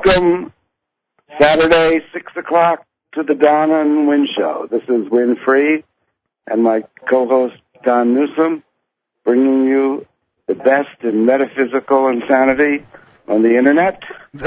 Welcome, Saturday, 6 o'clock, to the Donna and Win Show. This is Win Free and my co-host, Don Newsom, bringing you the best in metaphysical insanity on the Internet.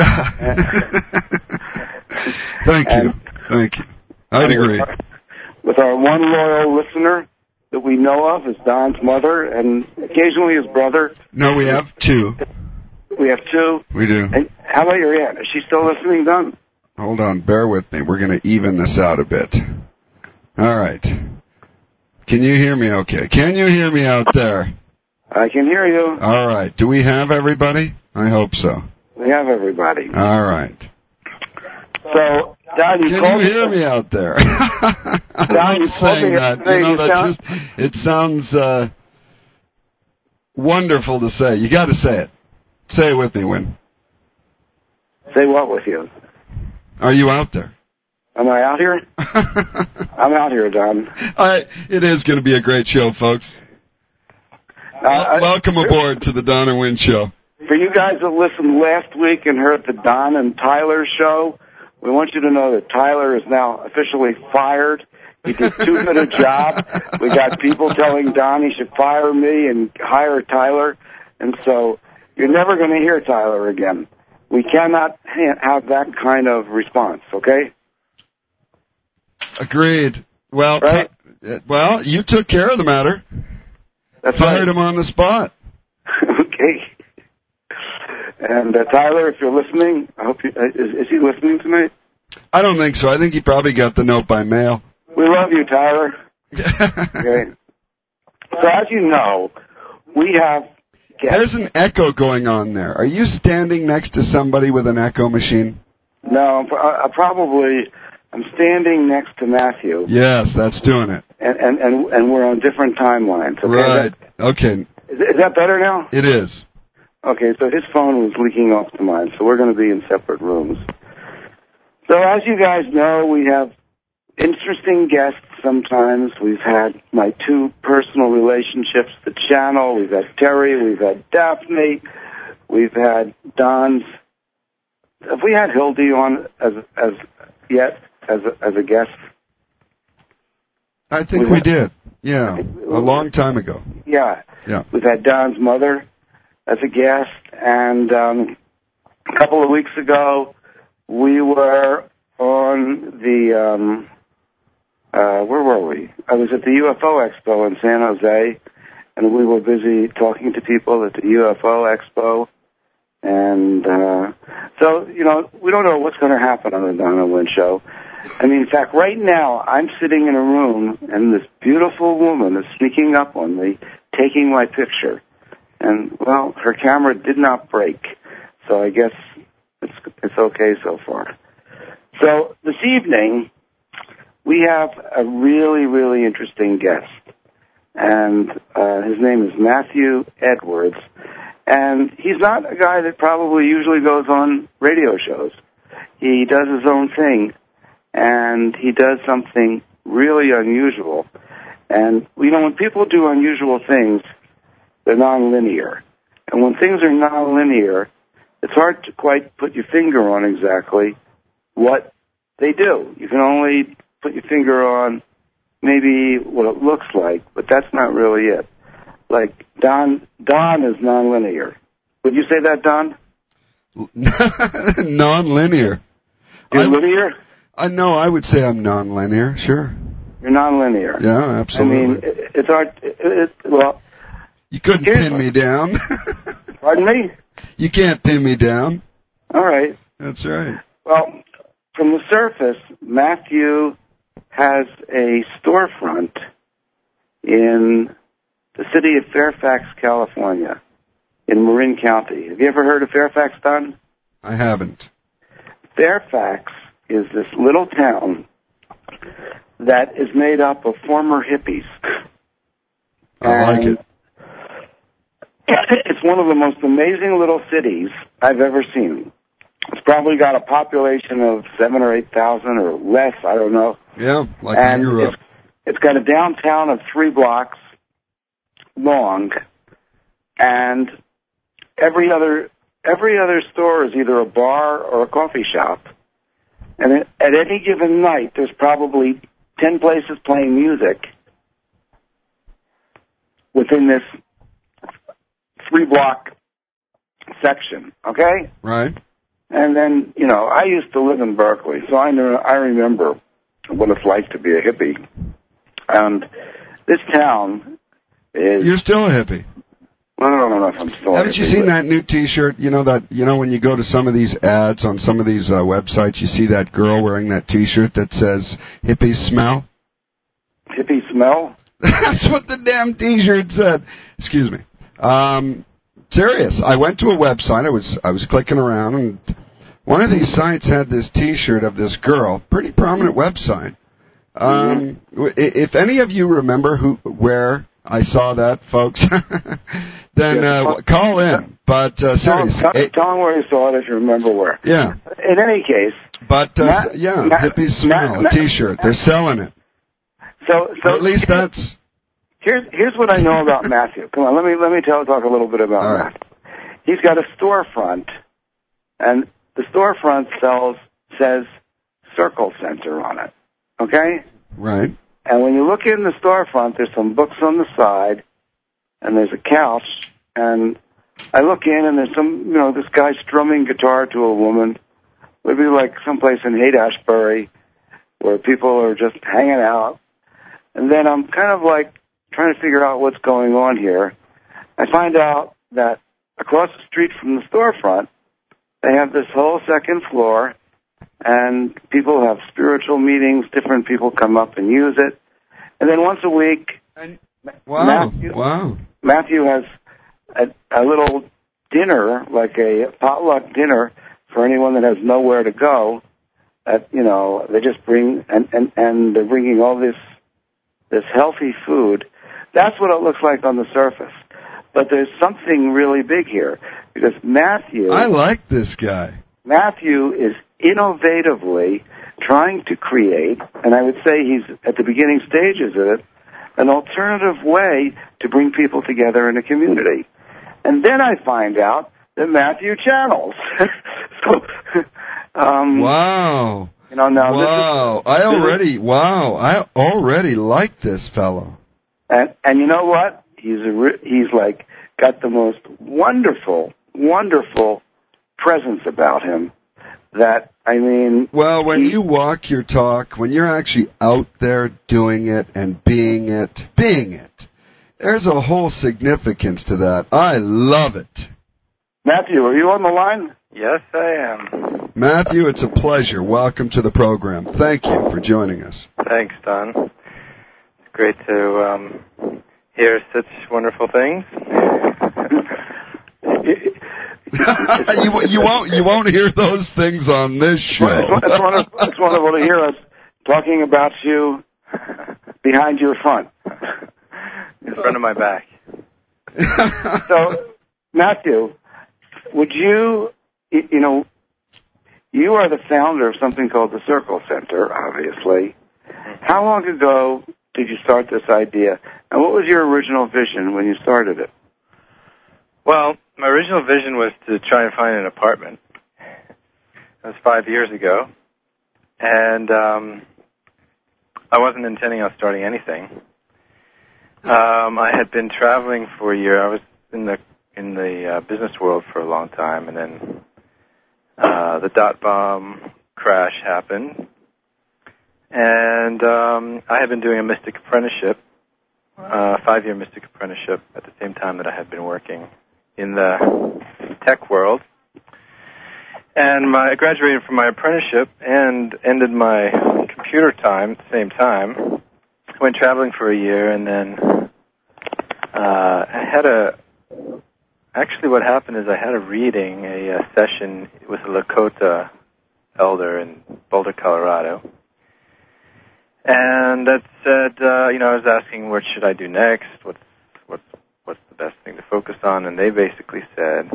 Thank you. I'd agree. With our one loyal listener that we know of is Don's mother and occasionally his brother. No, we have two. We have two? We do. And how about your aunt? Is she still listening, Don? Hold on. Bear with me. We're going to even this out a bit. All right. Can you hear me okay? Can you hear me out there? I can hear you. All right. Do we have everybody? I hope so. We have everybody. All right. So, Don, can you hear me out there? Don, you saying that. You know, that just, it sounds wonderful to say. You got to say it. Say it with me, Win. Say what with you? Are you out there? Am I out here? I'm out here, Don. It is going to be a great show, folks. Welcome aboard to the Don and Win Show. For you guys that listened last week and heard the Don and Tyler show, we want you to know that Tyler is now officially fired. He did too good a job. We got people telling Don he should fire me and hire Tyler. And so you're never going to hear Tyler again. We cannot have that kind of response, okay? Agreed. Well, right? You took care of the matter. That's Fired right. him on the spot. Okay. And Tyler, if you're listening, I hope is he listening tonight? I don't think so. I think he probably got the note by mail. We love you, Tyler. Okay. So as you know, we have guests. There's an echo going on there. Are you standing next to somebody with an echo machine? No, I'm standing next to Matthew. Yes, that's doing it. And we're on different timelines. Okay? Right. Okay. Is that better now? It is. Okay, so his phone was leaking off to mine, so we're going to be in separate rooms. So as you guys know, we have interesting guests sometimes. We've had my two personal relationships, the channel. We've had Terry. We've had Daphne. We've had Don's. Have we had Hildy on as a guest? I think we did. Yeah, a long time ago. Yeah. We've had Don's mother as a guest, and a couple of weeks ago, we were on the, where were we? I was at the UFO Expo in San Jose, and we were busy talking to people at the UFO Expo, and so, you know, we don't know what's going to happen on the Donna Wynn Show. I mean, in fact, right now, I'm sitting in a room, and this beautiful woman is sneaking up on me, taking my picture. And, well, her camera did not break, so I guess it's okay so far. So this evening, we have a really, really interesting guest. And his name is Matthew Edwards. And he's not a guy that probably usually goes on radio shows. He does his own thing. And he does something really unusual. And, you know, when people do unusual things, they're nonlinear. And when things are nonlinear, it's hard to quite put your finger on exactly what they do. You can only put your finger on maybe what it looks like, but that's not really it. Like, Don is nonlinear. Would you say that, Don? Nonlinear. You're linear? No, I would say I'm nonlinear, sure. You're nonlinear. Yeah, absolutely. I mean, it's hard. Well, you couldn't pin me down. Pardon me? You can't pin me down. All right. That's right. Well, from the surface, Matthew has a storefront in the city of Fairfax, California, in Marin County. Have you ever heard of Fairfax, Don? I haven't. Fairfax is this little town that is made up of former hippies. I like it. It's one of the most amazing little cities I've ever seen. It's probably got a population of 7,000 or 8,000 or less, I don't know. Yeah, like I grew up. It's got a downtown of 3 blocks long, and every other every other store is either a bar or a coffee shop. And at any given night, there's probably 10 places playing music within this 3-block section, okay? Right. And then, you know, I used to live in Berkeley, so I remember what it's like to be a hippie. And this town is... You're still a hippie. I don't know if I'm still Haven't you seen that new T-shirt? You know when you go to some of these ads on some of these websites, you see that girl wearing that T-shirt that says "Hippies smell." Hippie smell? That's what the damn T-shirt said. Excuse me. Serious. I went to a website. I was clicking around, and one of these sites had this T-shirt of this girl, pretty prominent website. If any of you remember where I saw that, folks, then call in. But seriously, tell them where you saw it if you remember where. Yeah. In any case, but hippies smell a T-shirt. They're selling it. So or at least that's. Here's what I know about Matthew. Come on, let me talk a little bit about Matthew. He's got a storefront, and the storefront says Circle Center on it. Okay? Right. And when you look in the storefront, there's some books on the side, and there's a couch, and I look in, and there's this guy strumming guitar to a woman. Maybe like someplace in Haight-Ashbury where people are just hanging out. And then I'm kind of like trying to figure out what's going on here. I find out that across the street from the storefront, they have this whole second floor, and people have spiritual meetings. Different people come up and use it. And then once a week, Matthew has a little dinner, like a potluck dinner for anyone that has nowhere to go. They just bring, and they're bringing all this healthy food. That's what it looks like on the surface. But there's something really big here, because Matthew... I like this guy. Matthew is innovatively trying to create, and I would say he's at the beginning stages of it, an alternative way to bring people together in a community. And then I find out that Matthew channels. Wow. I already like this fellow. And you know what? He's like got the most wonderful presence about him that, I mean... Well, when you walk your talk, when you're actually out there doing it and being it, there's a whole significance to that. I love it. Matthew, are you on the line? Yes, I am. Matthew, it's a pleasure. Welcome to the program. Thank you for joining us. Thanks, Don. It's great to hear such wonderful things. You won't hear those things on this show. It's wonderful to hear us talking about you behind your front. In front of my back. So, Matthew, would you are the founder of something called the Circle Center, obviously. How long ago did you start this idea? And what was your original vision when you started it? Well, my original vision was to try and find an apartment. That was 5 years ago. And I wasn't intending on starting anything. I had been traveling for a year. I was in the business world for a long time, and then the dot-bomb crash happened. And I had been doing a Mystic apprenticeship, a 5-year Mystic apprenticeship at the same time that I had been working in the tech world. And I graduated from my apprenticeship and ended my computer time at the same time. I went traveling for a year, and then actually what happened is I had a reading, a session with a Lakota elder in Boulder, Colorado. And that said, I was asking what should I do next, what's the best thing to focus on, and they basically said,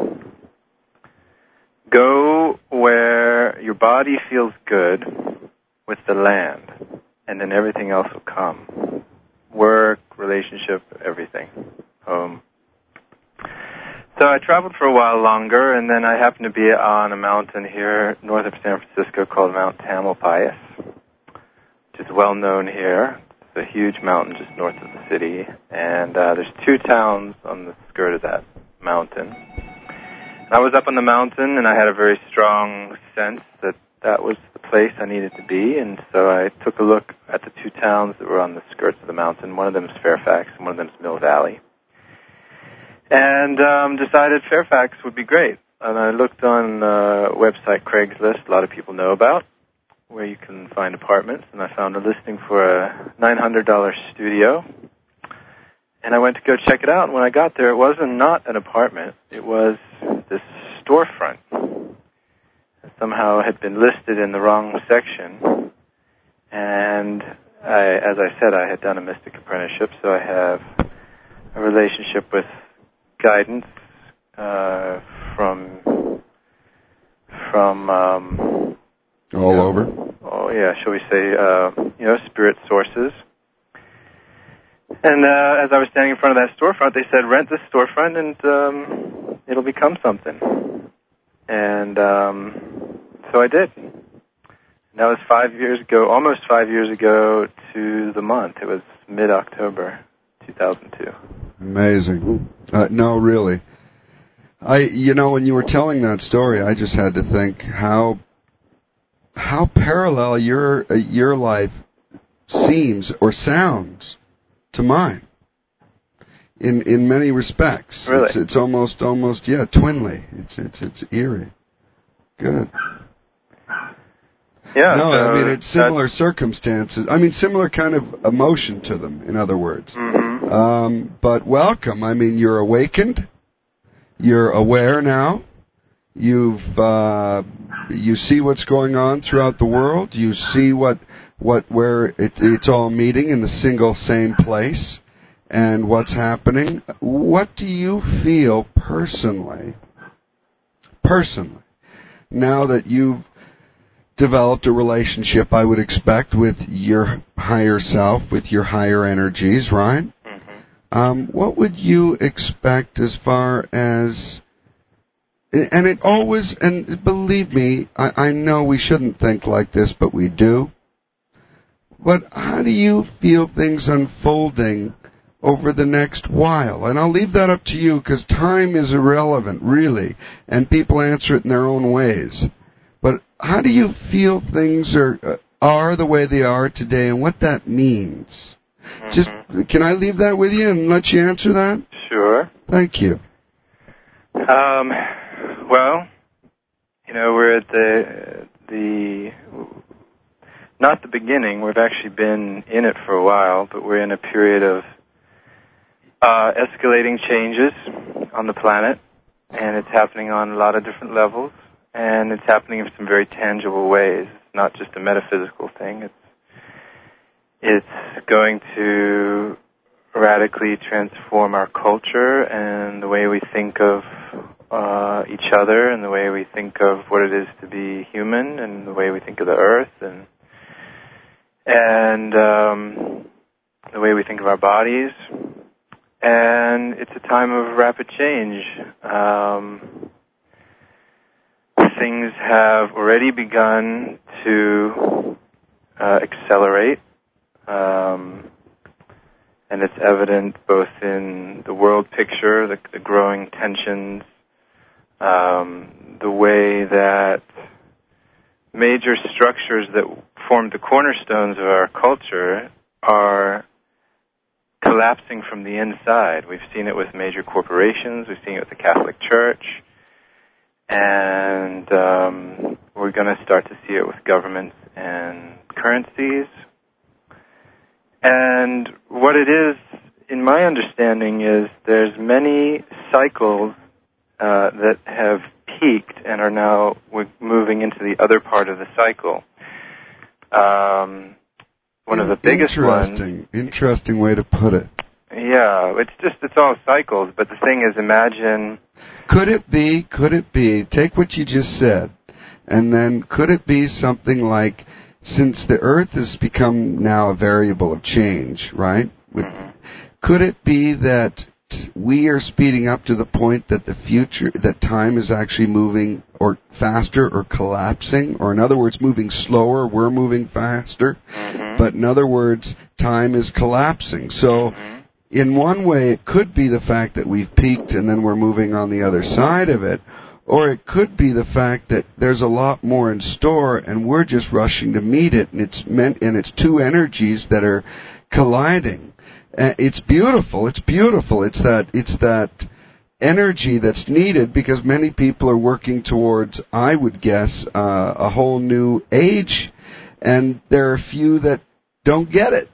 go where your body feels good with the land, and then everything else will come. Work, relationship, everything. So I traveled for a while longer, and then I happened to be on a mountain here north of San Francisco called Mount Tamalpais, which is well known here. It's a huge mountain just north of the city, and there's 2 towns on the skirt of that mountain. And I was up on the mountain, and I had a very strong sense that that was the place I needed to be, and so I took a look at the 2 towns that were on the skirts of the mountain. One of them is Fairfax, and one of them is Mill Valley. And decided Fairfax would be great. And I looked on a website, Craigslist, a lot of people know about, where you can find apartments, and I found a listing for a $900 studio. And I went to go check it out, and when I got there, it wasn't not an apartment. It was this storefront. Somehow it had been listed in the wrong section. And as I said, I had done a mystic apprenticeship, so I have a relationship with guidance from all over. Oh yeah, shall we say spirit sources. And as I was standing in front of that storefront, they said, "Rent this storefront, and it'll become something." And so I did. And that was 5 years ago, almost 5 years ago to the month. It was mid-October 2002. Amazing. No, really. When you were telling that story, I just had to think how parallel your life seems or sounds to mine in many respects. Really? It's almost twinly. It's eerie. Good. Yeah. No, so I mean it's similar circumstances. I mean similar kind of emotion to them. In other words. Mm-hmm. But welcome. I mean you're awakened. You're aware now. You see what's going on throughout the world. You see where it's all meeting in the single same place, and what's happening. What do you feel personally, now that you've developed a relationship, I would expect, with your higher self, with your higher energies, right? Mm-hmm. What would you expect as far as... And it always, and believe me, I know we shouldn't think like this, but we do. But how do you feel things unfolding over the next while? And I'll leave that up to you, because time is irrelevant, really, and people answer it in their own ways. But how do you feel things are the way they are today, and what that means? Mm-hmm. Just, can I leave that with you and let you answer that? Sure. Thank you. Well, we're at the not the beginning. We've actually been in it for a while, but we're in a period of escalating changes on the planet, and it's happening on a lot of different levels, and it's happening in some very tangible ways. It's not just a metaphysical thing. It's going to radically transform our culture and the way we think of each other, and the way we think of what it is to be human, and the way we think of the earth, and the way we think of our bodies. And it's a time of rapid change. Things have already begun to accelerate, and it's evident both in the world picture, the growing tensions, the way that major structures that formed the cornerstones of our culture are collapsing from the inside. We've seen it with major corporations. We've seen it with the Catholic Church. And we're going to start to see it with governments and currencies. And what it is, in my understanding, is there's many cycles that have peaked and are now moving into the other part of the cycle. One of the biggest ones... Interesting way to put it. Yeah, it's all cycles, but the thing is, imagine... Could it be, take what you just said, and then could it be something like, since the Earth has become now a variable of change, right? Mm-hmm. Could it be that we are speeding up to the point that that time is actually moving or faster or collapsing, or in other words, moving slower, we're moving faster, but in other words, time is collapsing. So in one way, it could be the fact that we've peaked and then we're moving on the other side of it, or it could be the fact that there's a lot more in store and we're just rushing to meet it, and it's two energies that are colliding. It's beautiful. It's beautiful. It's that energy that's needed, because many people are working towards, I would guess, a whole new age, and there are a few that don't get it.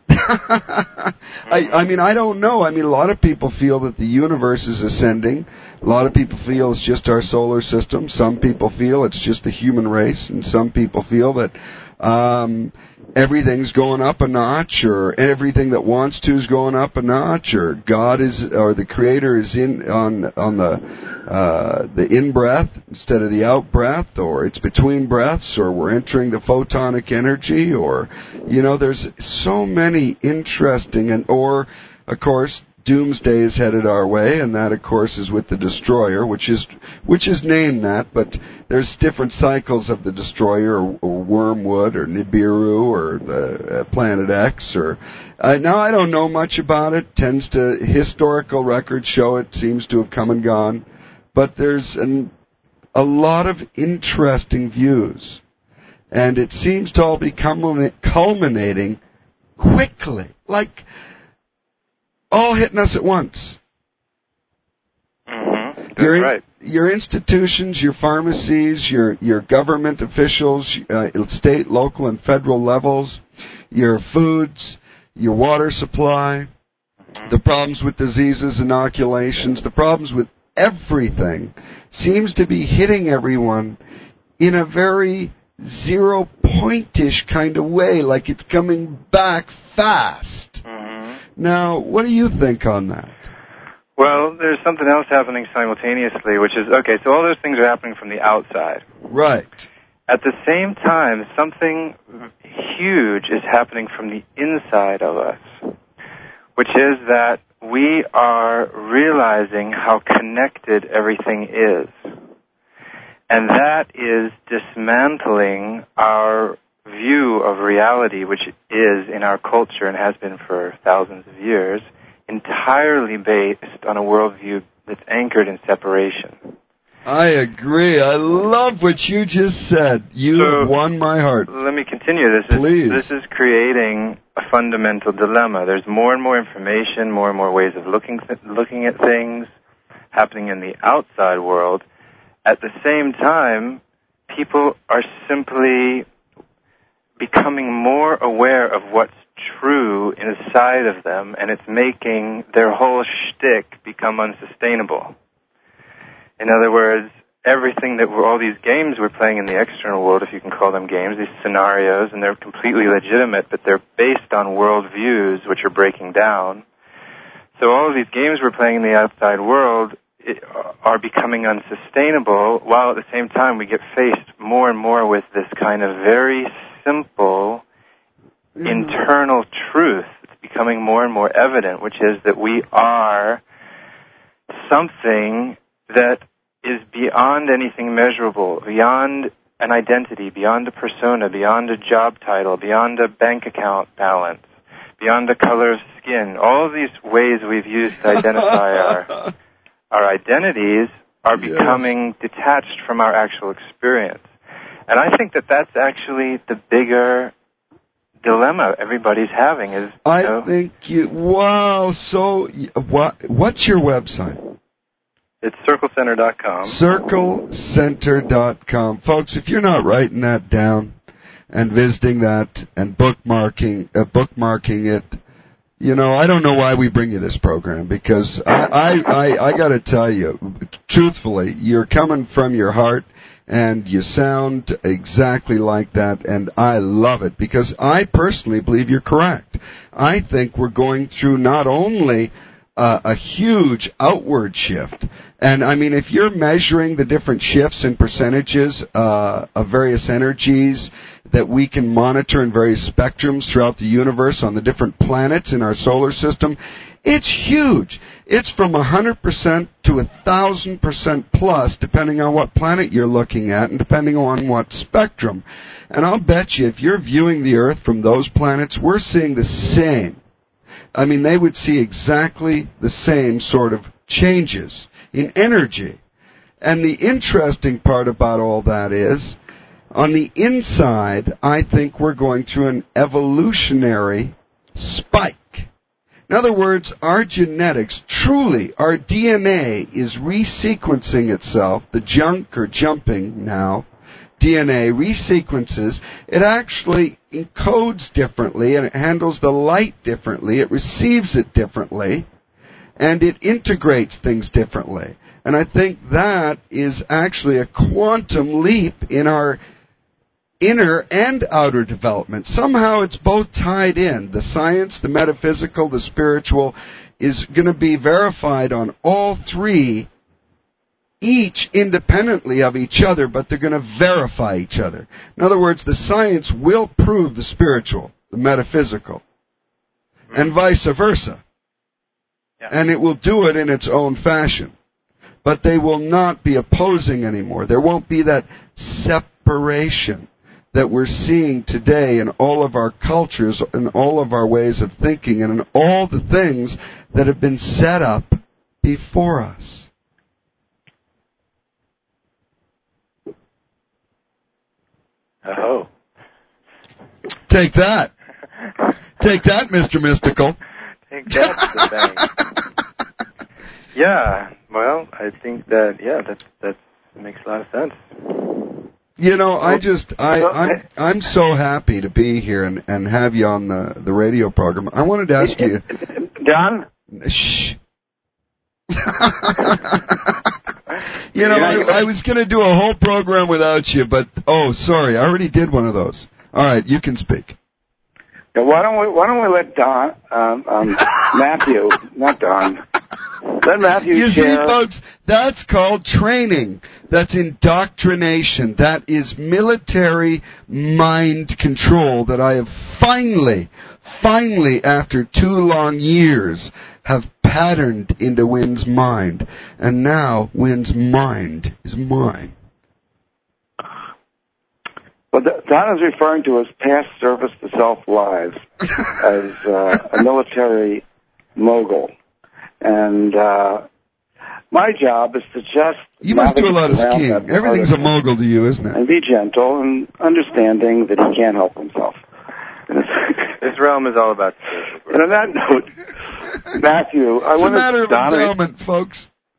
I mean, I don't know. I mean, a lot of people feel that the universe is ascending. A lot of people feel it's just our solar system. Some people feel it's just the human race, and some people feel that everything's going up a notch, or everything that wants to is going up a notch, or God is, or the Creator is on the in breath instead of the out breath, or it's between breaths, or we're entering the photonic energy, or there's so many interesting, or of course Doomsday is headed our way, and that, of course, is with the Destroyer, which is named that, but there's different cycles of the Destroyer, or Wormwood, or Nibiru, or the Planet X, or now I don't know much about it. Historical records show it seems to have come and gone, but there's a lot of interesting views, and it seems to all be culminating quickly, like all hitting us at once. That's right. Your institutions, your pharmacies, your government officials, state, local, and federal levels, your foods, your water supply, the problems with diseases, inoculations, the problems with everything seems to be hitting everyone in a very zero-point-ish kind of way, like it's coming back fast. Now, what do you think on that? Well, there's something else happening simultaneously, which is, okay, so all those things are happening from the outside. Right. At the same time, something huge is happening from the inside of us, which is that we are realizing how connected everything is. And that is dismantling our view of reality, which is in our culture and has been for thousands of years, entirely based on a worldview that's anchored in separation. I agree. I love what you just said. You won my heart. Let me continue. Please. This is creating a fundamental dilemma. There's more and more information, more and more ways of looking at things happening in the outside world. At the same time, people are simply becoming more aware of what's true inside of them, and it's making their whole shtick become unsustainable. In other words, everything all these games we're playing in the external world, if you can call them games, these scenarios, and they're completely legitimate, but they're based on worldviews which are breaking down. So all of these games we're playing in the outside world are becoming unsustainable, while at the same time we get faced more and more with this kind of very simple internal truth. It's becoming more and more evident, which is that we are something that is beyond anything measurable, beyond an identity, beyond a persona, beyond a job title, beyond a bank account balance, beyond the color of skin. All of these ways we've used to identify our identities are becoming detached from our actual experience. And I think that that's actually the bigger dilemma everybody's having is... Wow, so what's your website? It's CircleCenter.com. CircleCenter.com. Folks, if you're not writing that down and visiting that and bookmarking it, I don't know why we bring you this program, because I got to tell you, truthfully, you're coming from your heart, and you sound exactly like that, and I love it, because I personally believe you're correct. I think we're going through not only a huge outward shift, and I mean, if you're measuring the different shifts and percentages of various energies that we can monitor in various spectrums throughout the universe on the different planets in our solar system, It's huge. It's from 100% to 1,000% plus, depending on what planet you're looking at and depending on what spectrum. And I'll bet you if you're viewing the Earth from those planets, we're seeing the same. I mean, they would see exactly the same sort of changes in energy. And the interesting part about all that is, on the inside, I think we're going through an evolutionary spike. In other words, our genetics, truly, our DNA is resequencing itself. The junk or jumping now, DNA resequences. It actually encodes differently, and it handles the light differently. It receives it differently, and it integrates things differently. And I think that is actually a quantum leap in our inner and outer development. Somehow it's both tied in. The science, the metaphysical, the spiritual is going to be verified on all three, each independently of each other, but they're going to verify each other. In other words, the science will prove the spiritual, the metaphysical, and vice versa. Yeah. And it will do it in its own fashion. But they will not be opposing anymore. There won't be that separation that we're seeing today in all of our cultures, in all of our ways of thinking, and in all the things that have been set up before us. Oh. Take that. Take that, Mr. Mystical. Take that, bang. Yeah, well, I think that, that makes a lot of sense. You know, I'm so happy to be here and have you on the radio program. I wanted to ask you, John. Shh. You know, I was going to do a whole program without you, but sorry, I already did one of those. All right, you can speak. Yeah, why don't we let Don, Matthew, not Don. Let Matthew You share. see, folks, that's called training. That's indoctrination. That is military mind control that I have finally, after 2 long years, have patterned into Wynn's mind. And now Wynn's mind is mine. Well, Don is referring to his past service to self lives as a military mogul. And my job is to just... You must do a lot of skiing. Everything's a mogul to you, isn't it? And be gentle and understanding that he can't help himself. This realm is all about spiritual growth. And on that note, Matthew, I it's wanted... a matter of endowment, folks.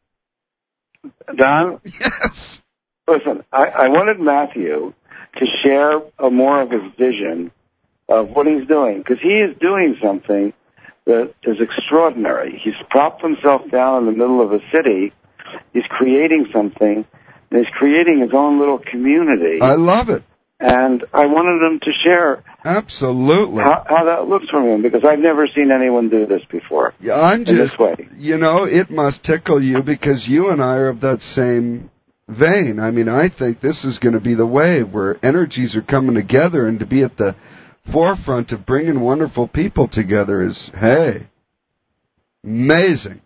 Don? Yes. Listen, I wanted Matthew to share more of his vision of what he's doing, because he is doing something that is extraordinary. He's propped himself down in the middle of a city. He's creating something, and he's creating his own little community. I love it. And I wanted him to share absolutely how that looks for him, because I've never seen anyone do this before. Yeah, I'm just, in this way. You know, it must tickle you because you and I are of that same vein. I mean, I think this is going to be the wave where energies are coming together, and to be at the forefront of bringing wonderful people together is, hey, amazing.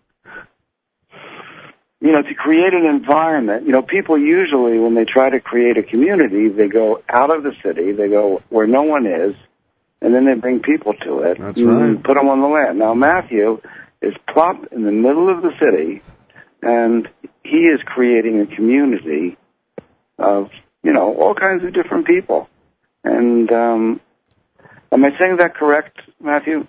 You know, to create an environment, you know, people usually, when they try to create a community, they go out of the city, they go where no one is, and then they bring people to it. That's right. Put them on the land. Now, Matthew is plopped in the middle of the city, and he is creating a community of, you know, all kinds of different people. And am I saying that correct, Matthew?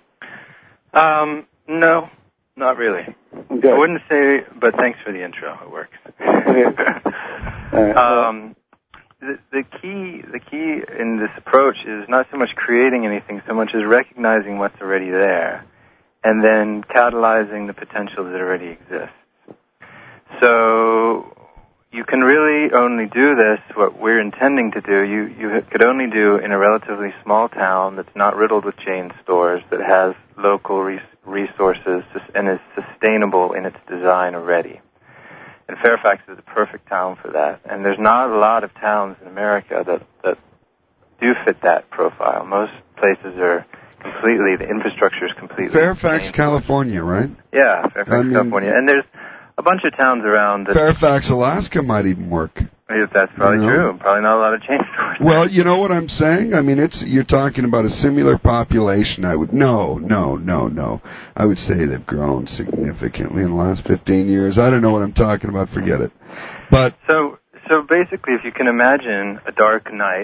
No, not really. Good. I wouldn't say, but thanks for the intro. It works. The key in this approach is not so much creating anything, so much as recognizing what's already there, and then catalyzing the potential that already exists. So you can really only do this, what we're intending to do, you could only do in a relatively small town that's not riddled with chain stores, that has local resources and is sustainable in its design already. And Fairfax is a perfect town for that. And there's not a lot of towns in America that do fit that profile. Most places are completely. The infrastructure is completely Fairfax, changed. California, right? Yeah, Fairfax, California. And there's a bunch of towns around that... Fairfax, Alaska might even work. That's probably true. Probably not a lot of change stores. Well, you know what I'm saying? I mean, you're talking about a similar population. No. I would say they've grown significantly in the last 15 years. I don't know what I'm talking about. Forget it. But So basically, if you can imagine a dark night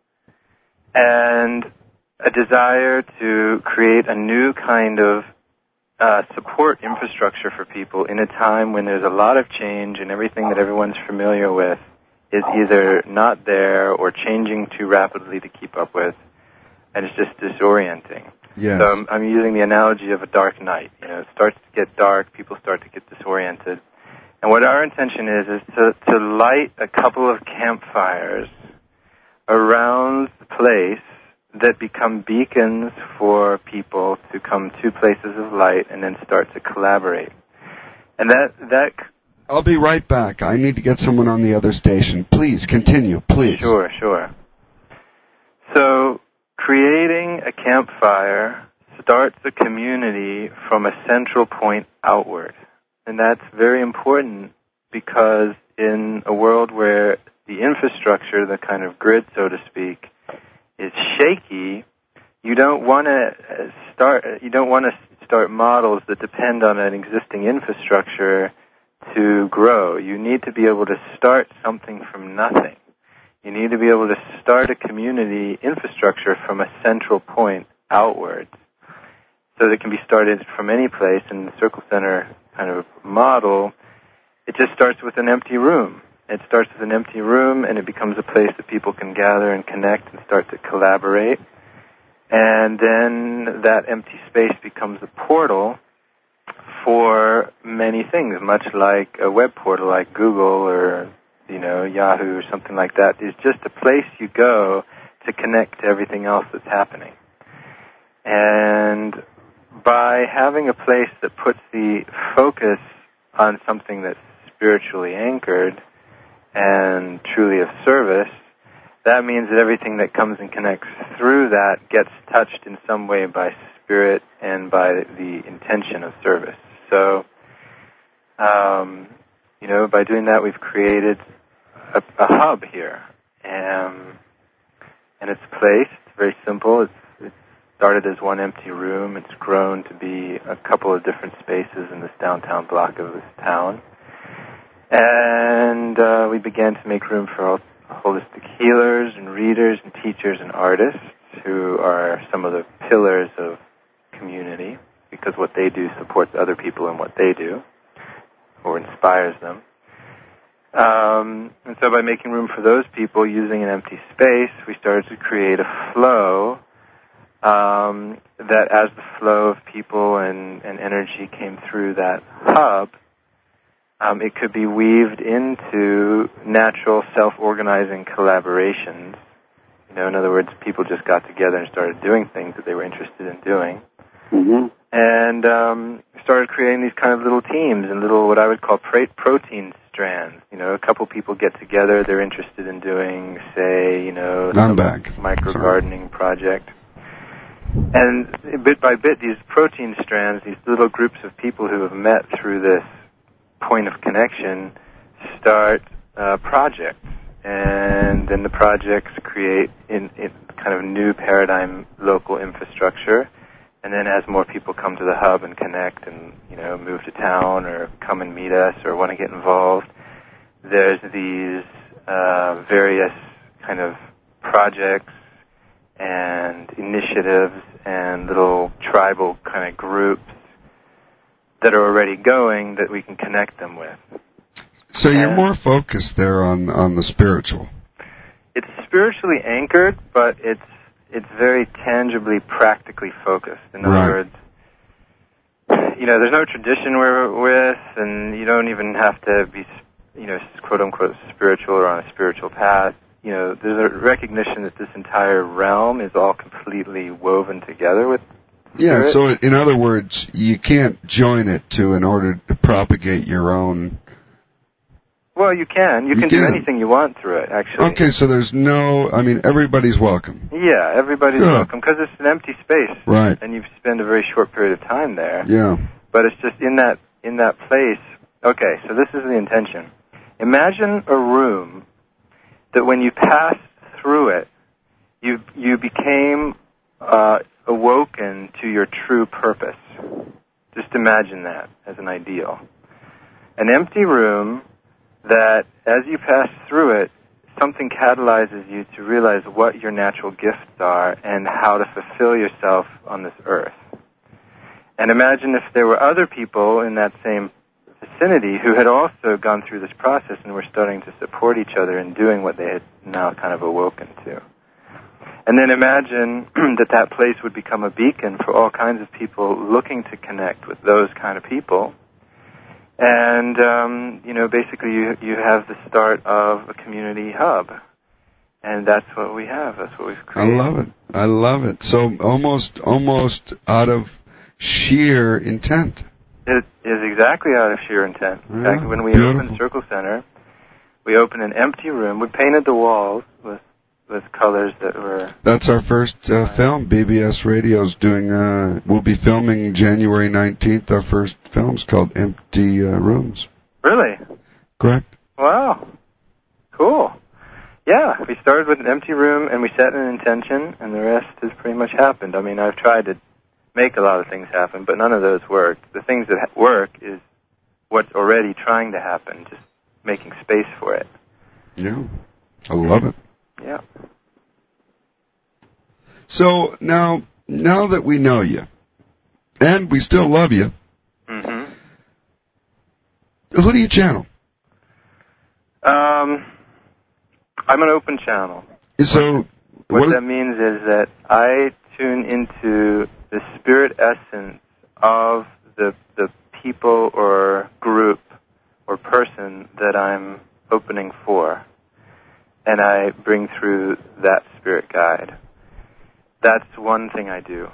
and a desire to create a new kind of support infrastructure for people in a time when there's a lot of change and everything that everyone's familiar with is either not there or changing too rapidly to keep up with, and it's just disorienting. yes. So I'm using the analogy of a dark night. It starts to get dark, people start to get disoriented. And what our intention is to light a couple of campfires around the place that become beacons for people to come to places of light and then start to collaborate. And that I'll be right back. I need to get someone on the other station. Please, continue, please. Sure. So, creating a campfire starts a community from a central point outward. And that's very important because in a world where the infrastructure, the kind of grid, so to speak, is shaky, you don't want to start models that depend on an existing infrastructure to grow. You need to be able to start something from nothing. You need to be able to start a community infrastructure from a central point outwards, so that it can be started from any place. In the Circle Center kind of model, it just starts with an empty room. It starts with an empty room, and it becomes a place that people can gather and connect and start to collaborate. And then that empty space becomes a portal for many things, much like a web portal like Google or, Yahoo or something like that. It's just a place you go to connect to everything else that's happening. And by having a place that puts the focus on something that's spiritually anchored and truly of service, that means that everything that comes and connects through that gets touched in some way by spirit and by the intention of service. So, by doing that, we've created a hub here. And it's placed, it's very simple. It's started as one empty room. It's grown to be a couple of different spaces in this downtown block of this town. And we began to make room for holistic healers and readers and teachers and artists who are some of the pillars of community, because what they do supports other people in what they do or inspires them. And so by making room for those people using an empty space, we started to create a flow that as the flow of people and energy came through that hub, it could be weaved into natural self-organizing collaborations. In other words, people just got together and started doing things that they were interested in doing. Mm-hmm. And started creating these kind of little teams and little, what I would call protein strands. A couple people get together, they're interested in doing, say, some micro-gardening project. And bit by bit, these protein strands, these little groups of people who have met through this point of connection, start projects. And then the projects create in kind of new paradigm local infrastructure. And then as more people come to the hub and connect and, move to town or come and meet us or want to get involved, there's these various kind of projects and initiatives and little tribal kind of groups that are already going that we can connect them with. So you're more focused there on the spiritual. It's spiritually anchored, but it's very tangibly, practically focused. In other words, there's no tradition we're with, and you don't even have to be, quote-unquote spiritual or on a spiritual path. There's a recognition that this entire realm is all completely woven together with spirit. Yeah, so in other words, you can't join it in order to propagate your own Well, you can. You can do anything you want through it, actually. Okay, so there's no, everybody's welcome. Yeah, everybody's welcome, because it's an empty space. Right. And you spend a very short period of time there. Yeah. But it's just in that place. Okay, so this is the intention. Imagine a room that when you passed through it, you became awoken to your true purpose. Just imagine that as an ideal. An empty room that, as you pass through it, something catalyzes you to realize what your natural gifts are and how to fulfill yourself on this earth. And imagine if there were other people in that same vicinity who had also gone through this process and were starting to support each other in doing what they had now kind of awoken to. And then imagine that place would become a beacon for all kinds of people looking to connect with those kind of people. And, basically you have the start of a community hub. And that's what we have. That's what we've created. I love it. So almost out of sheer intent. It is exactly out of sheer intent. In fact, when we opened Circle Center, we opened an empty room. We painted the walls with colors that were... That's our first film. BBS Radio's doing... we'll be filming January 19th. Our first film's called Empty Rooms. Really? Correct. Wow. Cool. Yeah, we started with an empty room, and we set an intention, and the rest has pretty much happened. I've tried to make a lot of things happen, but none of those work. The things that work is what's already trying to happen, just making space for it. Yeah. I love it. Yeah. So now that we know you, and we still love you, who do you channel? I'm an open channel. So what that means is that I tune into the spirit essence of the people or group or person that I'm opening for. And I bring through that spirit guide. That's one thing I do.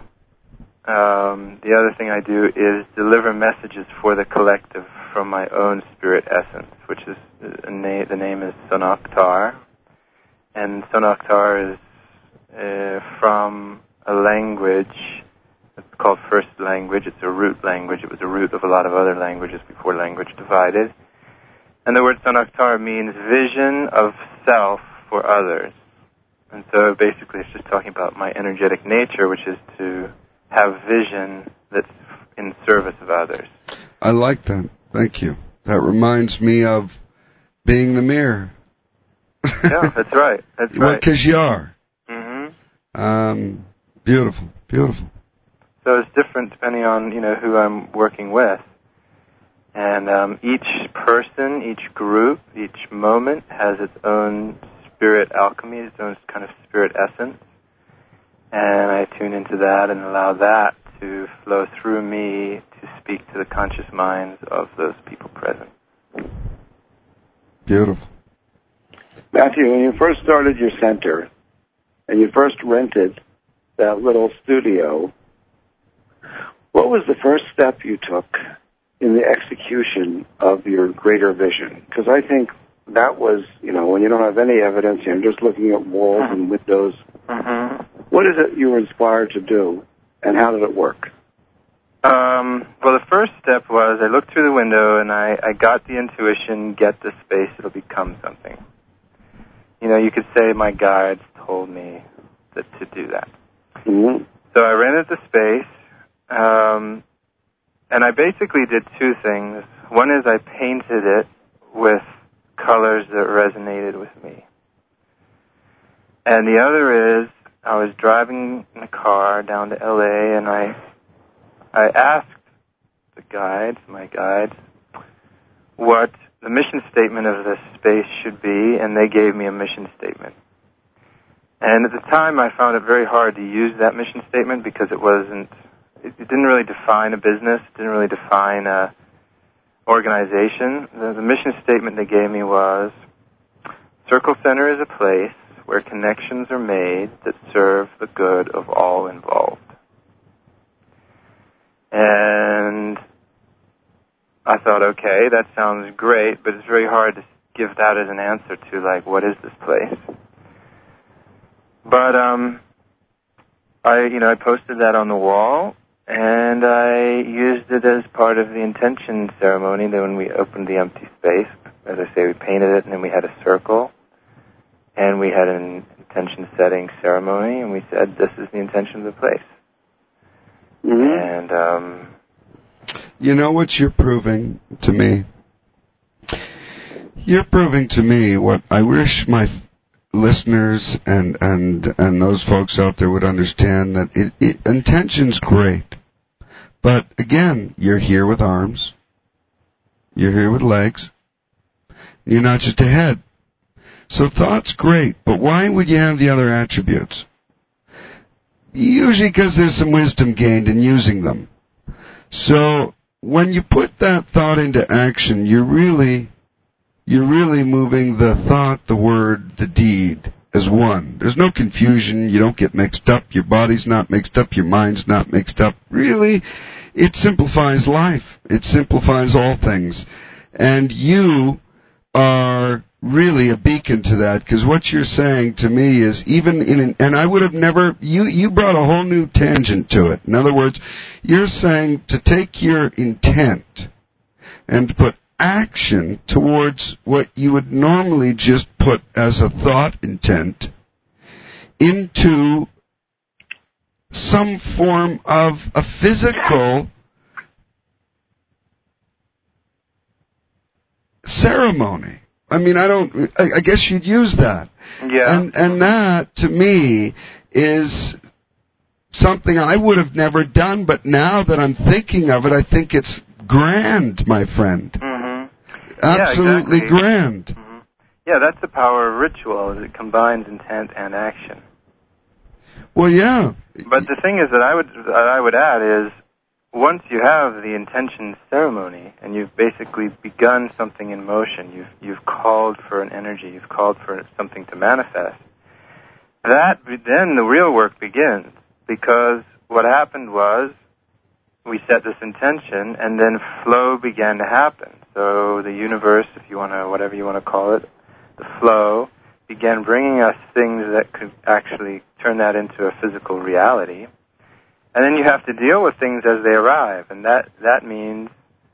The other thing I do is deliver messages for the collective from my own spirit essence, which is the name is Sonaktar. And Sonaktar is from a language. It's called First Language. It's a root language. It was a root of a lot of other languages before language divided. And the word Sonaktar means vision of self for others. And so basically it's just talking about my energetic nature, which is to have vision that's in service of others. I like that. Thank you. That reminds me of being the mirror. Yeah, that's right. That's right. Well, because you are. Mm-hmm. Beautiful, beautiful. So it's different depending on, who I'm working with. And each person, each group, each moment has its own spirit alchemy, its own kind of spirit essence. And I tune into that and allow that to flow through me to speak to the conscious minds of those people present. Beautiful. Matthew, when you first started your center and you first rented that little studio, what was the first step you took in the execution of your greater vision? Because I think that was, when you don't have any evidence, you're just looking at walls and windows. Mm-hmm. What is it you were inspired to do, and how did it work? Well, the first step was I looked through the window and I got the intuition, get the space, it'll become something. You could say my guides told me to do that. Mm-hmm. So I rented the space, and I basically did two things. One is I painted it with colors that resonated with me. And the other is I was driving in a car down to L.A., and I asked my guides, what the mission statement of this space should be, and they gave me a mission statement. And at the time, I found it very hard to use that mission statement because it didn't really define a business, it didn't really define a organization. The mission statement they gave me was, Circle Center is a place where connections are made that serve the good of all involved. And I thought, okay, that sounds great, but it's very hard give that as an answer to, like, what is this place? But I posted that on the wall, and I used it as part of the intention ceremony. Then when we opened the empty space, as I say, we painted it, and then we had a circle, and we had an intention-setting ceremony, and we said, this is the intention of the place. Mm-hmm. And you know what you're proving to me? You're proving to me what I wish my listeners and those folks out there would understand, that intention's great. But again, you're here with arms. You're here with legs. You're not just a head. So thought's great, but why would you have the other attributes? Usually because there's some wisdom gained in using them. So when you put that thought into action, you're really moving the thought, the word, the deed as one. There's no confusion. You don't get mixed up. Your body's not mixed up. Your mind's not mixed up. Really, it simplifies life. It simplifies all things. And you are really a beacon to that, because what you're saying to me is, even and I would have never, you brought a whole new tangent to it. In other words, you're saying to take your intent and to put action towards what you would normally just put as a thought intent into some form of a physical ceremony. I mean, I guess you'd use that. yeah. And that, to me, is something I would have never done, but now that I'm thinking of it, I think it's grand, my friend. Mm-hmm. Absolutely, yeah, exactly. grand. Mm-hmm. Yeah, that's the power of ritual, is it combines intent and action. Well, yeah. But the thing is that I would add is, once you have the intention ceremony and you've basically begun something in motion, you've called for an energy, you've called for something to manifest, then the real work begins. Because what happened was, we set this intention, and then flow began to happen. So the universe, if you want to, whatever you want to call it, the flow began bringing us things that could actually turn that into a physical reality. And then you have to deal with things as they arrive, and that means,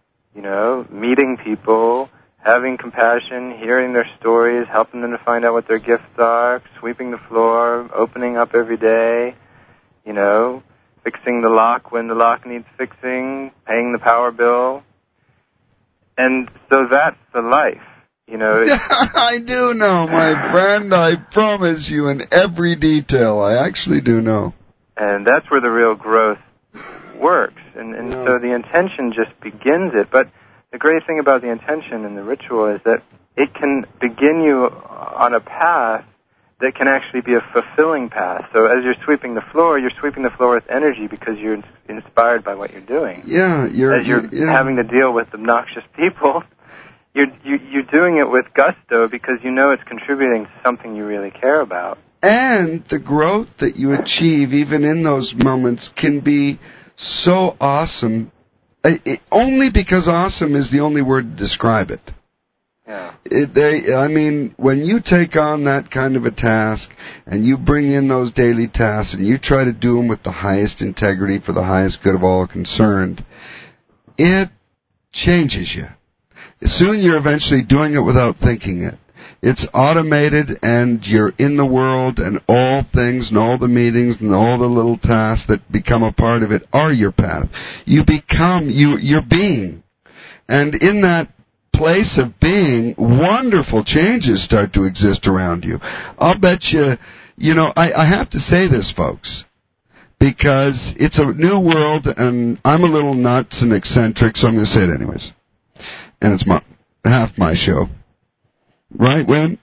meeting people, having compassion, hearing their stories, helping them to find out what their gifts are, sweeping the floor, opening up every day, fixing the lock when the lock needs fixing, paying the power bill. And so that's the life, I do know, my friend. I promise you, in every detail. I actually do know. And that's where the real growth works. And so the intention just begins it. But the great thing about the intention and the ritual is that it can begin you on a path that can actually be a fulfilling path. So as you're sweeping the floor with energy because you're inspired by what you're doing. Yeah, as you're having to deal with obnoxious people, you're doing it with gusto because you know it's contributing to something you really care about. And the growth that you achieve, even in those moments, can be so awesome. Only because awesome is the only word to describe it. Yeah. When you take on that kind of a task, and you bring in those daily tasks, and you try to do them with the highest integrity for the highest good of all concerned, it changes you. Soon you're eventually doing it without thinking it. It's automated, and you're in the world, and all things and all the meetings and all the little tasks that become a part of it are your path. You become your being. And in that place of being, wonderful changes start to exist around you. I'll bet you, I have to say this, folks, because it's a new world, and I'm a little nuts and eccentric, so I'm going to say it anyways. And it's half my show. Right, Win?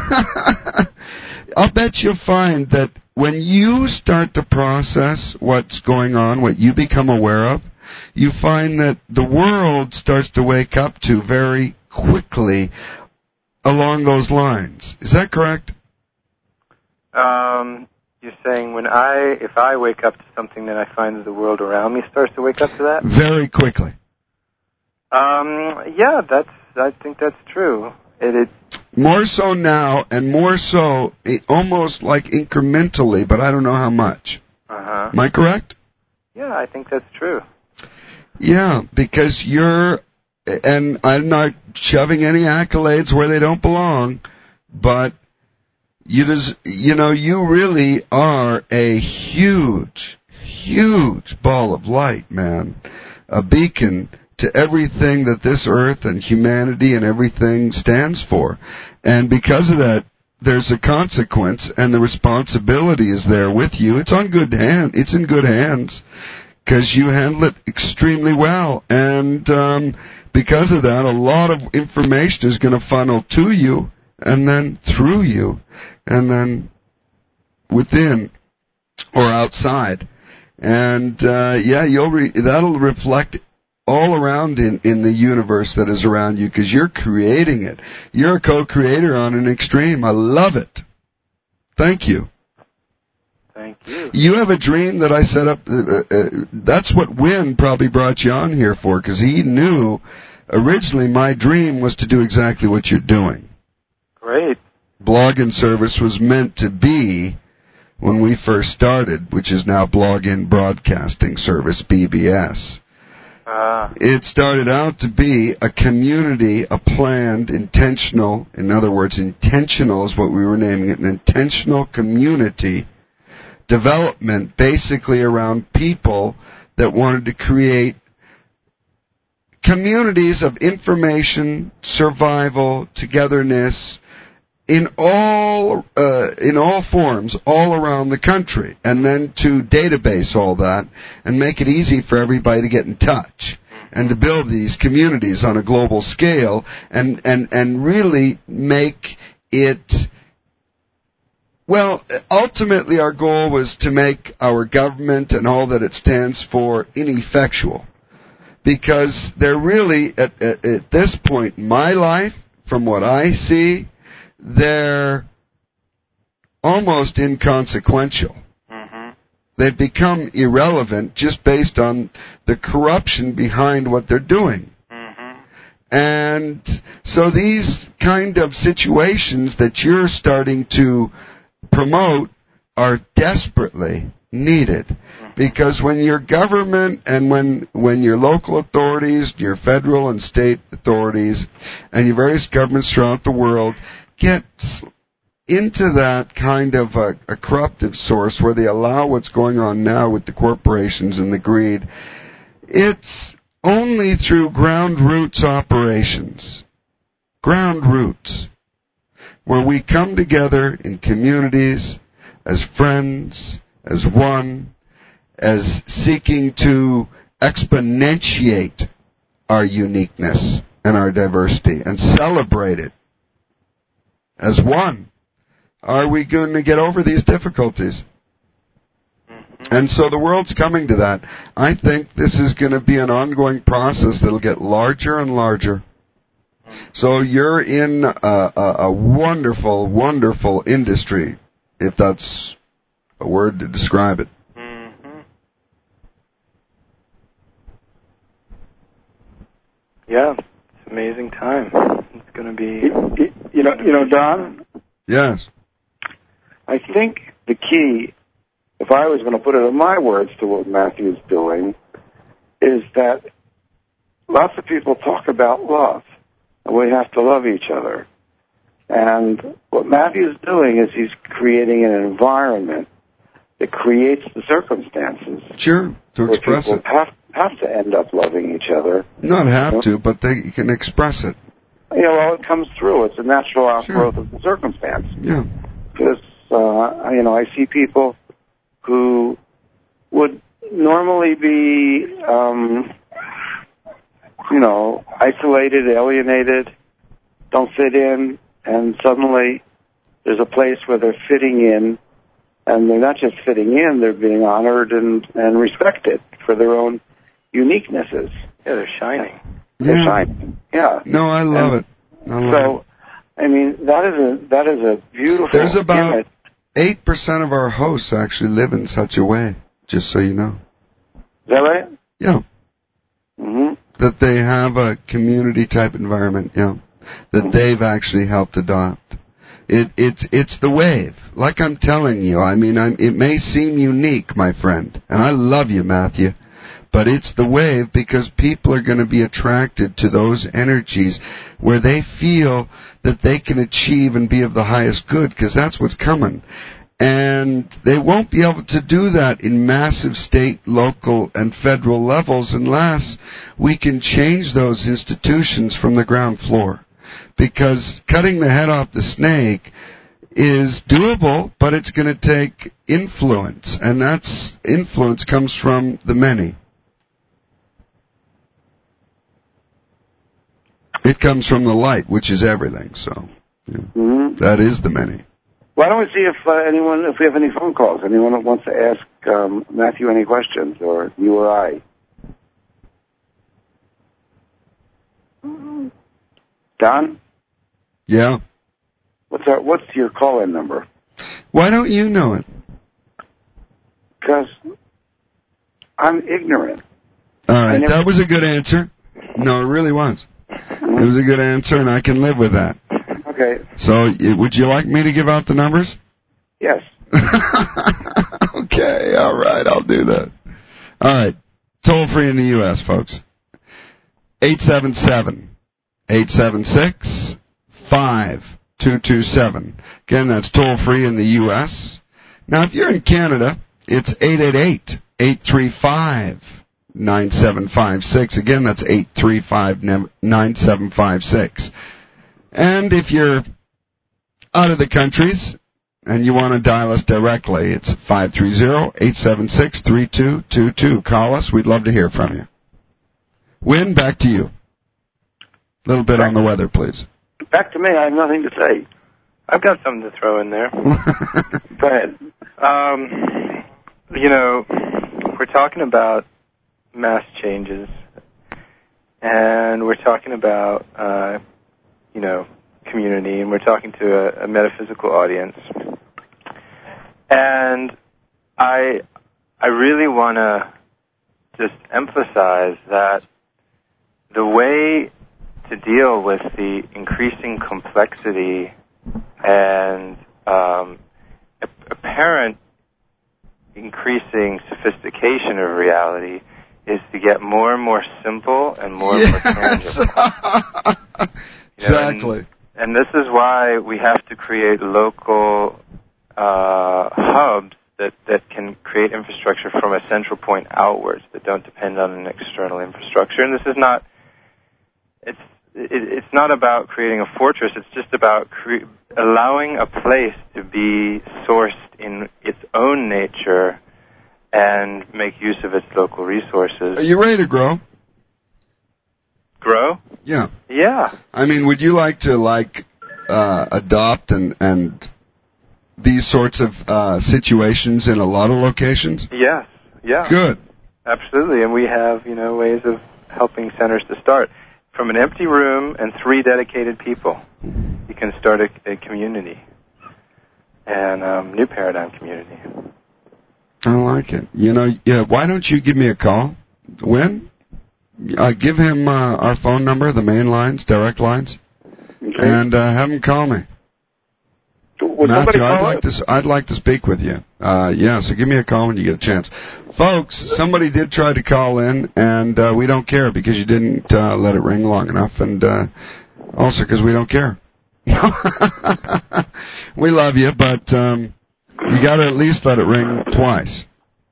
I'll bet you'll find that when you start to process what's going on, what you become aware of, you find that the world starts to wake up to very quickly along those lines. Is that correct? You're saying if I wake up to something, then I find that the world around me starts to wake up to that? Very quickly. Yeah, I think that's true. More so now, and more so almost like incrementally, but I don't know how much. Uh-huh. Am I correct? Yeah, I think that's true. Yeah, because and I'm not shoving any accolades where they don't belong, but you really are a huge, huge ball of light, man. A beacon to everything that this earth and humanity and everything stands for. And because of that, there's a consequence, and the responsibility is there with you. It's in good hands, because you handle it extremely well. And because of that, a lot of information is going to funnel to you, and then through you, and then within or outside. And that'll reflect all around in the universe that is around you, because you're creating it. You're a co-creator on an extreme. I love it. Thank you. Thank you. You have a dream that I set up. That's what Wynn probably brought you on here for, because he knew originally my dream was to do exactly what you're doing. Great. Blog-in service was meant to be when we first started, which is now Blog-in Broadcasting Service, BBS. It started out to be a community, a planned, intentional, in other words, intentional is what we were naming it, an intentional community development basically around people that wanted to create communities of information, survival, togetherness, in all forms, all around the country, and then to database all that and make it easy for everybody to get in touch and to build these communities on a global scale and really make it. Well, ultimately our goal was to make our government and all that it stands for ineffectual, because they're really at this point in my life, from what I see, they're almost inconsequential. Mm-hmm. They've become irrelevant just based on the corruption behind what they're doing. Mm-hmm. And so these kind of situations that you're starting to promote are desperately needed. Because when your government and when your local authorities, your federal and state authorities, and your various governments throughout the world get into that kind of a corruptive source where they allow what's going on now with the corporations and the greed, it's only through ground roots operations, ground roots, where we come together in communities as friends, as one, as seeking to exponentiate our uniqueness and our diversity and celebrate it as one, are we going to get over these difficulties. Mm-hmm. And so the world's coming to that. I think this is going to be an ongoing process that'll get larger and larger. So you're in a wonderful, wonderful industry, if that's a word to describe it. Mm-hmm. Yeah, it's an amazing time. It's going to be... You know, Don? Yes. I think the key, if I was going to put it in my words to what Matthew's doing, is that lots of people talk about love, and we have to love each other. And what Matthew's doing is he's creating an environment that creates the circumstances. Sure, to express people it. Have to end up loving each other. Not have to, but they can express it. Well, it comes through. It's a natural outgrowth of the circumstance. Yeah. Because, I see people who would normally be, isolated, alienated, don't fit in, and suddenly there's a place where they're fitting in, and they're not just fitting in, they're being honored and respected for their own uniquenesses. Yeah, they're shining. They're shining. Yeah. No, I love it. That is a beautiful There's about image. 8% of our hosts actually live in such a way, just so you know. Is that right? Yeah. Mm-hmm. That they have a community-type environment, yeah. that they've actually helped adopt. It's the wave. Like I'm telling you, it may seem unique, my friend, and I love you, Matthew, but it's the wave because people are going to be attracted to those energies where they feel that they can achieve and be of the highest good, because that's what's coming. And they won't be able to do that in massive state, local, and federal levels unless we can change those institutions from the ground floor. Because cutting the head off the snake is doable, but it's going to take influence, and that's influence comes from the many. It comes from the light, which is everything. So that is the many. Why don't we see if we have any phone calls? Anyone that wants to ask Matthew any questions, or you or I? Don? Yeah. What's your call-in number? Why don't you know it? Because I'm ignorant. All right, that was a good answer. No, it really was. It was a good answer, and I can live with that. Okay. So, would you like me to give out the numbers? Yes. Okay, all right, I'll do that. All right, toll free in the U.S., folks. 877-876-5227. Again, that's toll free in the U.S. Now, if you're in Canada, it's 888-835-9756. Again, that's 835-9756. And if you're out of the countries and you want to dial us directly, it's 530-876-3222. Call us. We'd love to hear from you. Wynn, back to you. A little bit on the weather, please. Back to me. I have nothing to say. I've got something to throw in there. Go ahead. We're talking about mass changes, and we're talking about, community, and we're talking to a metaphysical audience. And I really want to just emphasize that the way to deal with the increasing complexity and apparent increasing sophistication of reality is to get more and more simple and more and more tangible. Exactly. And this is why we have to create local hubs that can create infrastructure from a central point outwards that don't depend on an external infrastructure. And this is not, it's not about creating a fortress. It's just about allowing a place to be sourced in its own nature and make use of its local resources. Are you ready to grow? Grow? Yeah. Yeah. Would you like to adopt and these sorts of situations in a lot of locations? Yes. Yeah. Good. Absolutely. And we have, ways of helping centers to start. From an empty room and 3 dedicated people, you can start a community, and new paradigm community. I like it. Why don't you give me a call? When? Give him our phone number, the main lines, direct lines, and have him call me. Matthew, I'd like to speak with you. So give me a call when you get a chance. Folks, somebody did try to call in, and we don't care because you didn't let it ring long enough, and also because we don't care. We love you, but you got to at least let it ring twice.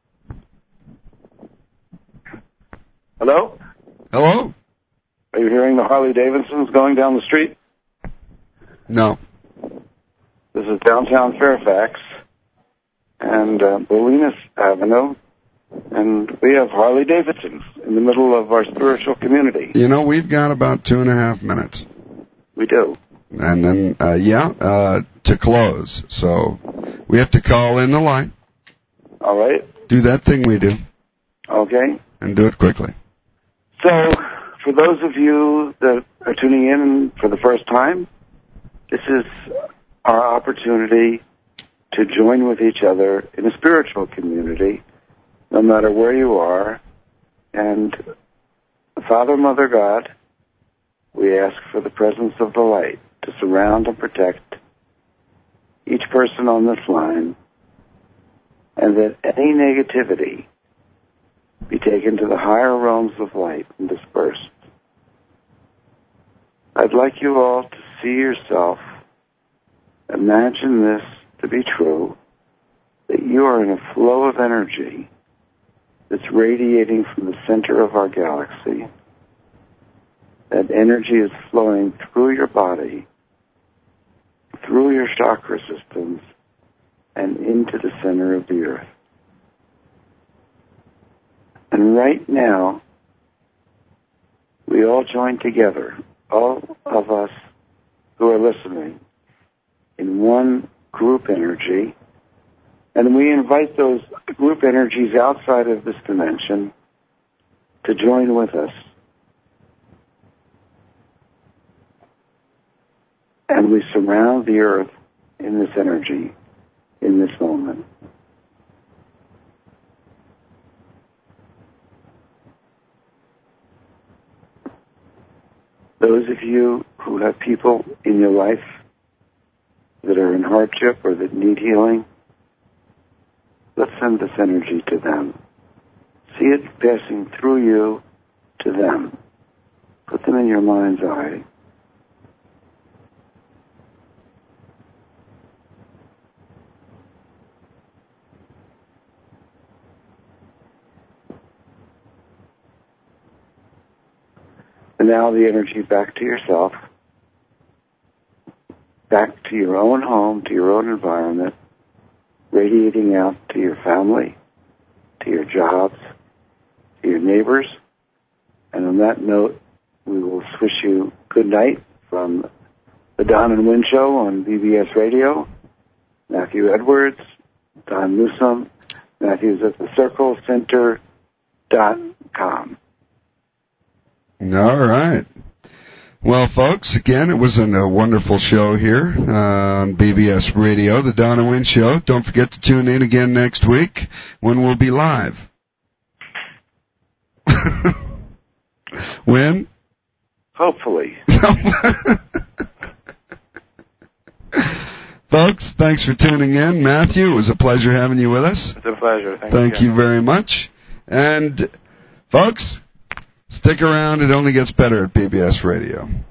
Hello? Hello? Are you hearing the Harley Davidsons going down the street? No. This is downtown Fairfax and Bolinas Avenue, and we have Harley Davidsons in the middle of our spiritual community. We've got about 2.5 minutes. We do. And then, to close. So we have to call in the line. All right. Do that thing we do. Okay. And do it quickly. So, for those of you that are tuning in for the first time, this is our opportunity to join with each other in a spiritual community, no matter where you are. And Father, Mother, God we ask for the presence of the light to surround and protect each person on this line, and that any negativity be taken to the higher realms of light and dispersed. I'd like you all to see yourself, imagine this to be true, that you are in a flow of energy that's radiating from the center of our galaxy. That energy is flowing through your body, through your chakra systems, and into the center of the earth. And right now, we all join together, all of us who are listening, in one group energy, and we invite those group energies outside of this dimension to join with us. And we surround the earth in this energy, in this moment. Those of you who have people in your life that are in hardship or that need healing, let's send this energy to them. See it passing through you to them. Put them in your mind's eye. And now the energy back to yourself, back to your own home, to your own environment, radiating out to your family, to your jobs, to your neighbors. And on that note, we will wish you good night from the Don and Wynn Show on BBS Radio. Matthew Edwards, Don Newsom, Matthew's at thecirclecenter.com. All right. Well, folks, again, it was a wonderful show here on BBS Radio, the Don and Wynn Show. Don't forget to tune in again next week when we'll be live. When? Hopefully. Folks, thanks for tuning in. Matthew, it was a pleasure having you with us. It's a pleasure. Thank you very much. And, folks, stick around. It only gets better at BBS Radio.